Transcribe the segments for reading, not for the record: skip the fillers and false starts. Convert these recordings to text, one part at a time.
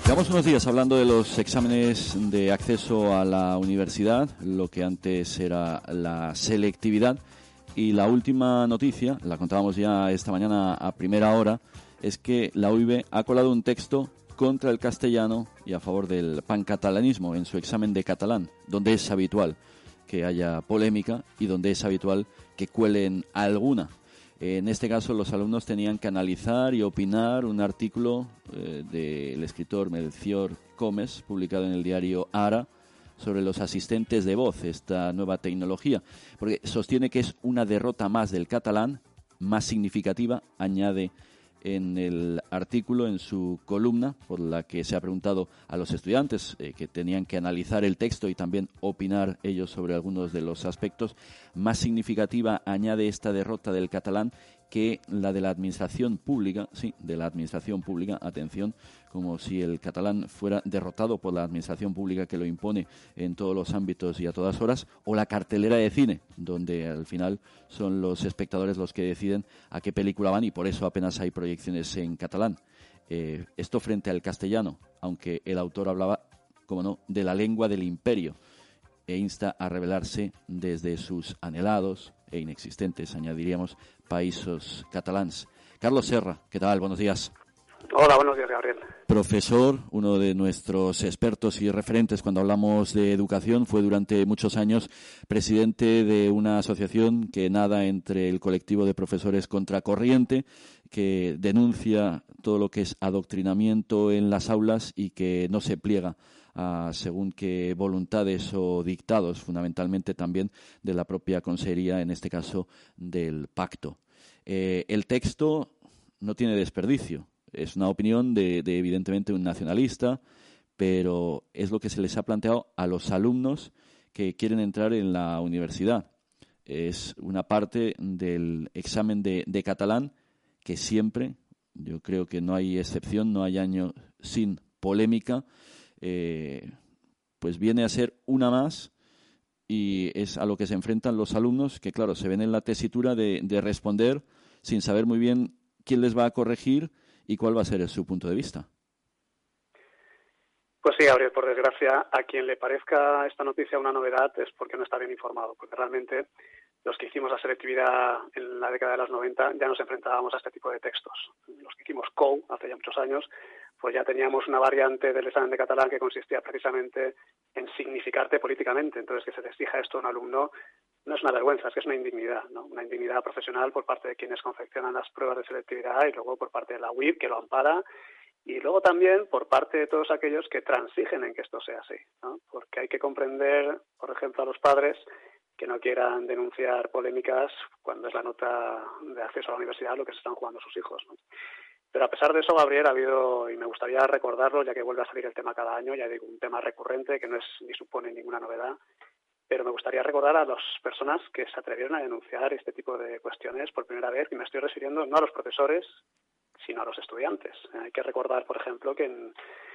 Llevamos unos días hablando de los exámenes de acceso a la universidad, lo que antes era la selectividad, y la última noticia, la contábamos ya esta mañana a primera hora, es que la UiB ha colado un texto contra el castellano y a favor del pancatalanismo en su examen de catalán, donde es habitual que haya polémica y donde es habitual que cuelen alguna. En este caso, los alumnos tenían que analizar y opinar un artículo del escritor Melcior Comes, publicado en el diario Ara, sobre los asistentes de voz, esta nueva tecnología, porque sostiene que es una derrota más del catalán, más significativa, añade en el artículo, en su columna, por la que se ha preguntado a los estudiantes que tenían que analizar el texto y también opinar ellos sobre algunos de los aspectos. Más significativa añade esta derrota del catalán que la de la administración pública, sí, de la administración pública, atención, como si el catalán fuera derrotado por la administración pública que lo impone en todos los ámbitos y a todas horas, o la cartelera de cine, donde al final son los espectadores los que deciden a qué película van y por eso apenas hay proyecciones en catalán. Esto frente al castellano, aunque el autor hablaba, como no, de la lengua del imperio e insta a rebelarse desde sus anhelados e inexistentes, añadiríamos, países catalans. Carlos Serra, ¿qué tal? Buenos días. Hola, buenos días, Gabriel. Profesor, uno de nuestros expertos y referentes cuando hablamos de educación, fue durante muchos años presidente de una asociación que nada entre el colectivo de profesores Contracorriente, que denuncia todo lo que es adoctrinamiento en las aulas y que no se pliega a según qué voluntades o dictados, fundamentalmente también de la propia consejería, en este caso del pacto. El texto no tiene desperdicio. Es una opinión de evidentemente un nacionalista, pero es lo que se les ha planteado a los alumnos que quieren entrar en la universidad. Es una parte del examen de catalán que siempre, yo creo que no hay excepción, no hay año sin polémica, pues viene a ser una más y es a lo que se enfrentan los alumnos que, claro, se ven en la tesitura de responder sin saber muy bien quién les va a corregir y cuál va a ser su punto de vista. Pues sí, Gabriel, por desgracia, a quien le parezca esta noticia una novedad es porque no está bien informado, porque realmente los que hicimos la selectividad en la década de los 90 ya nos enfrentábamos a este tipo de textos. Los que hicimos COU hace ya muchos años, pues ya teníamos una variante del examen de catalán que consistía precisamente en significarte políticamente. Entonces, que se te exija esto a un alumno no es una vergüenza, es que es una indignidad, ¿no? Una indignidad profesional por parte de quienes confeccionan las pruebas de selectividad y luego por parte de la UiB, que lo ampara, y luego también por parte de todos aquellos que transigen en que esto sea así, ¿no? Porque hay que comprender, por ejemplo, a los padres que no quieran denunciar polémicas cuando es la nota de acceso a la universidad lo que se están jugando sus hijos, ¿no? Pero a pesar de eso, Gabriel, ha habido, y me gustaría recordarlo, ya que vuelve a salir el tema cada año, ya digo, un tema recurrente que no es ni supone ninguna novedad, pero me gustaría recordar a las personas que se atrevieron a denunciar este tipo de cuestiones por primera vez, y me estoy refiriendo no a los profesores, sino a los estudiantes. Hay que recordar, por ejemplo, que en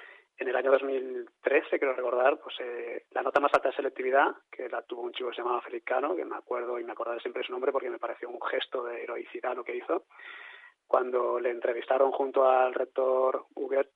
el año 2013, quiero recordar, pues la nota más alta de selectividad, que la tuvo un chico que se llamaba Felipe Cano, que me acuerdo y me acordaré siempre de su nombre porque me pareció un gesto de heroicidad lo que hizo, cuando le entrevistaron junto al rector Huguet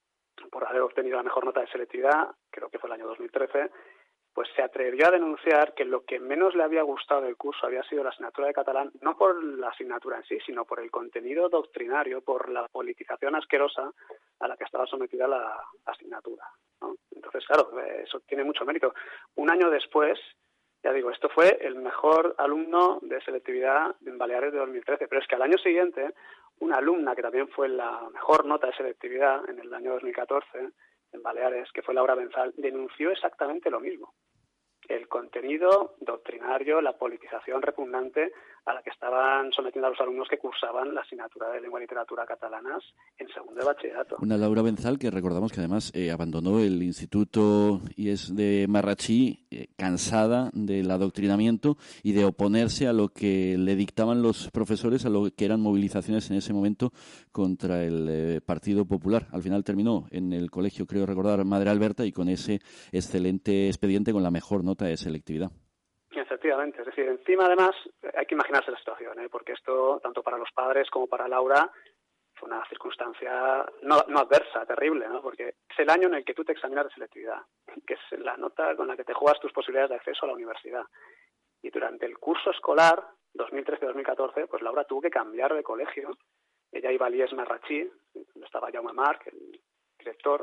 por haber obtenido la mejor nota de selectividad, creo que fue el año 2013, pues se atrevió a denunciar que lo que menos le había gustado del curso había sido la asignatura de catalán, no por la asignatura en sí, sino por el contenido doctrinario, por la politización asquerosa a la que estaba sometida la asignatura, ¿no? Entonces, claro, eso tiene mucho mérito. Un año después, ya digo, esto fue el mejor alumno de selectividad en Baleares de 2013, pero es que al año siguiente, una alumna que también fue la mejor nota de selectividad en el año 2014, en Baleares, que fue Laura Benzal, denunció exactamente lo mismo. El contenido doctrinario, la politización repugnante a la que estaban sometiendo a los alumnos que cursaban la asignatura de lengua y literatura catalanas en segundo de bachillerato. Una Laura Benzal que recordamos que además abandonó el instituto IES de Marratxí cansada del adoctrinamiento y de oponerse a lo que le dictaban los profesores, a lo que eran movilizaciones en ese momento contra el Partido Popular. Al final terminó en el colegio, creo recordar, Madre Alberta, y con ese excelente expediente con la mejor nota de selectividad. Efectivamente, es decir, encima además hay que imaginarse la situación, porque esto, tanto para los padres como para Laura, fue una circunstancia no adversa, terrible, ¿no? Porque es el año en el que tú te examinas de selectividad, que es la nota con la que te juegas tus posibilidades de acceso a la universidad. Y durante el curso escolar, 2013-2014, pues Laura tuvo que cambiar de colegio. Ella iba al IES Marratxí, donde estaba Jaume Marc, el director,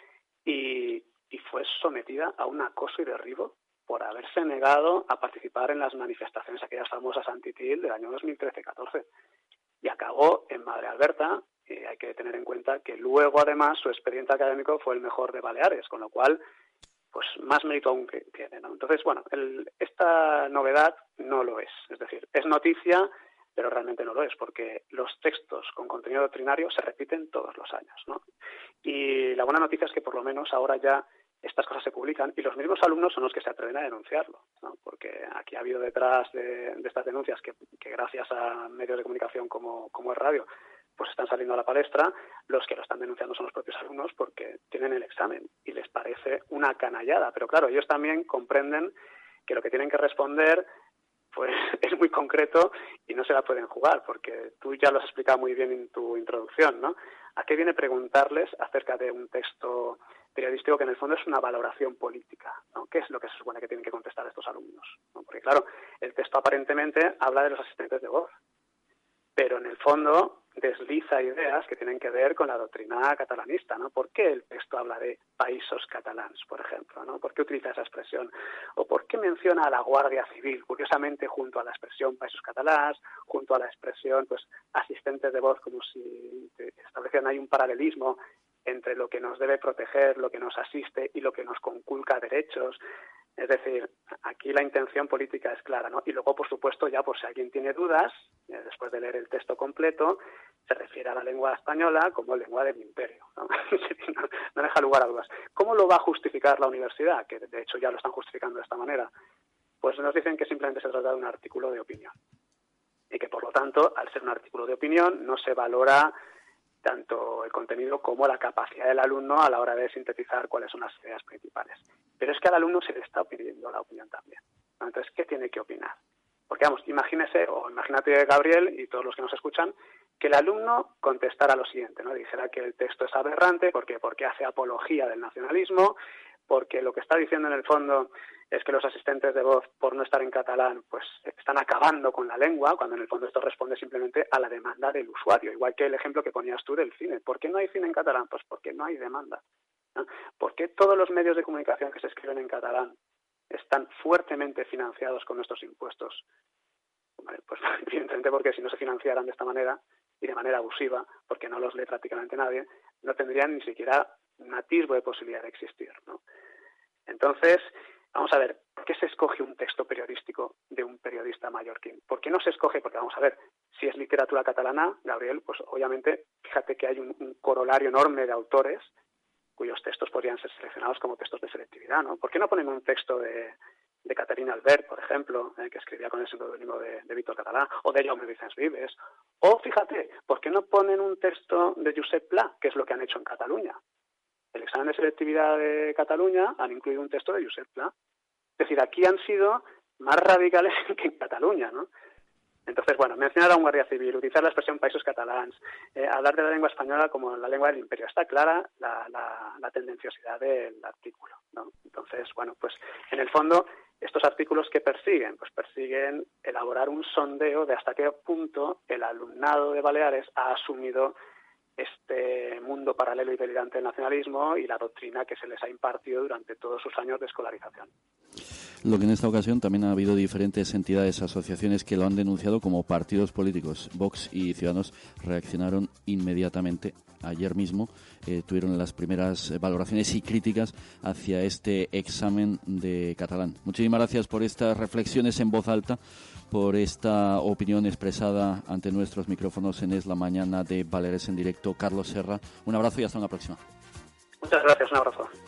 y fue sometida a un acoso y derribo por haberse negado a participar en las manifestaciones, aquellas famosas anti-TIL del año 2013-14. Y acabó en Madre Alberta, y hay que tener en cuenta que luego, además, su expediente académico fue el mejor de Baleares, con lo cual, pues más mérito aún que tiene, ¿no? Entonces, bueno, esta novedad no lo es decir, es noticia, pero realmente no lo es, porque los textos con contenido doctrinario se repiten todos los años, ¿no? Y la buena noticia es que por lo menos ahora ya estas cosas se publican y los mismos alumnos son los que se atreven a denunciarlo, ¿no? Porque aquí ha habido detrás de estas denuncias que gracias a medios de comunicación como es radio, pues están saliendo a la palestra. Los que lo están denunciando son los propios alumnos porque tienen el examen y les parece una canallada. Pero claro, ellos también comprenden que lo que tienen que responder pues es muy concreto y no se la pueden jugar, porque tú ya lo has explicado muy bien en tu introducción, ¿no? ¿A qué viene preguntarles acerca de un texto periodístico que en el fondo es una valoración política, ¿no? ¿Qué es lo que se supone que tienen que contestar estos alumnos, ¿no? Porque claro, el texto aparentemente habla de los asistentes de voz, pero en el fondo desliza ideas que tienen que ver con la doctrina catalanista, ¿no? ¿Por qué el texto habla de països catalans, por ejemplo, ¿no? ¿Por qué utiliza esa expresión? ¿O por qué menciona a la Guardia Civil, curiosamente, junto a la expresión països catalans, junto a la expresión, pues, asistentes de voz, como si establecieran ahí un paralelismo entre lo que nos debe proteger, lo que nos asiste y lo que nos conculca derechos? Es decir, aquí la intención política es clara, ¿no? Y luego, por supuesto, ya por si alguien tiene dudas, después de leer el texto completo, se refiere a la lengua española como lengua del imperio, ¿no? No deja lugar a dudas. ¿Cómo lo va a justificar la universidad? Que de hecho ya lo están justificando de esta manera. Pues nos dicen que simplemente se trata de un artículo de opinión. Y que, por lo tanto, al ser un artículo de opinión, no se valora tanto el contenido como la capacidad del alumno a la hora de sintetizar cuáles son las ideas principales. Pero es que al alumno se le está pidiendo la opinión también, ¿no? Entonces, ¿qué tiene que opinar? Porque, vamos, imagínate, Gabriel, y todos los que nos escuchan, que el alumno contestara lo siguiente, ¿no? Dijera que el texto es aberrante porque hace apología del nacionalismo, porque lo que está diciendo en el fondo es que los asistentes de voz, por no estar en catalán, pues están acabando con la lengua, cuando en el fondo esto responde simplemente a la demanda del usuario, igual que el ejemplo que ponías tú del cine. ¿Por qué no hay cine en catalán? Pues porque no hay demanda, ¿no? ¿Por qué todos los medios de comunicación que se escriben en catalán están fuertemente financiados con nuestros impuestos? Vale, pues evidentemente porque si no se financiaran de esta manera y de manera abusiva, porque no los lee prácticamente nadie, no tendrían ni siquiera un atisbo de posibilidad de existir, ¿no? Entonces, vamos a ver, ¿por qué se escoge un texto periodístico de un periodista mallorquín? ¿Por qué no se escoge? Porque vamos a ver, si es literatura catalana, Gabriel, pues obviamente, fíjate que hay un corolario enorme de autores cuyos textos podrían ser seleccionados como textos de selectividad, ¿no? ¿Por qué no ponen un texto de Caterina Albert, por ejemplo, que escribía con el seudónimo de Víctor Català, o de Jaume Vicens Vives? O, fíjate, ¿por qué no ponen un texto de Josep Pla, que es lo que han hecho en Cataluña? El examen de selectividad de Cataluña han incluido un texto de Josep Pla. Es decir, aquí han sido más radicales que en Cataluña, ¿no? Entonces, bueno, mencionar a un guardia civil, utilizar la expresión països catalans, hablar de la lengua española como la lengua del imperio. Está clara la tendenciosidad del artículo, ¿no? Entonces, bueno, pues en el fondo, estos artículos ¿qué persiguen? Pues persiguen elaborar un sondeo de hasta qué punto el alumnado de Baleares ha asumido este mundo paralelo y delirante del nacionalismo y la doctrina que se les ha impartido durante todos sus años de escolarización. Lo que en esta ocasión también ha habido diferentes entidades, asociaciones que lo han denunciado como partidos políticos. Vox y Ciudadanos reaccionaron inmediatamente. Ayer mismo tuvieron las primeras valoraciones y críticas hacia este examen de catalán. Muchísimas gracias por estas reflexiones en voz alta, por esta opinión expresada ante nuestros micrófonos en Es la Mañana de Baleares en Directo. Carlos Serra, un abrazo y hasta una próxima. Muchas gracias, un abrazo.